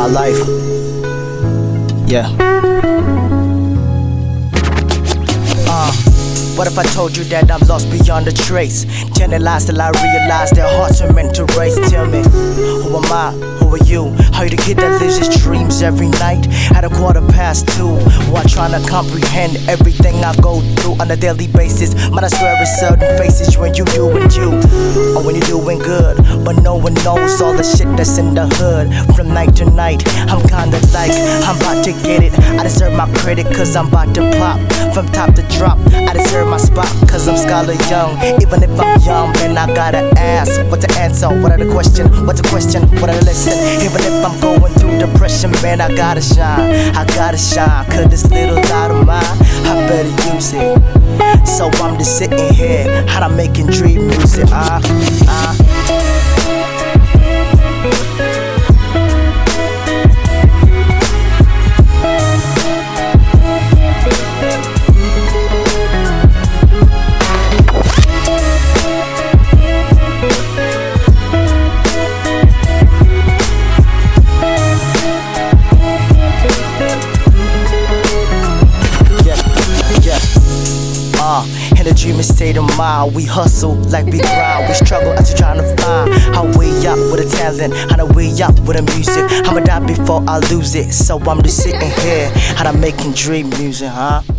my life. Yeah. What if I told you that I'm lost beyond a trace? Telling lies till I realize their hearts are meant to race. Tell me, who am I? Who are you? Are you the kid that lives his dreams every night at 2:15? While trying to comprehend everything I go through on a daily basis. Man, I swear it's certain faces when you and you. Or when you're doing good, but no one knows all the shit that's in the hood. From night to night, I'm kinda like, I'm about to get it. I deserve my credit cause I'm about to pop. From top to drop, I deserve my spot cause I'm scholar young. Even if I'm young, man, I gotta ask, what's the answer? What are the question? What's the question? What are the lesson? Even if I'm going through depression, man, I gotta shine. I gotta shine, cause this little light of mine, I better use it. So I'm just sitting here, and I'm making dream music. In a dreaming state of mind, we hustle like we grind. We struggle as we trying to find our way up with a talent, and a way up with a music. I'ma die before I lose it, so I'm just sitting here and I'm making dream music,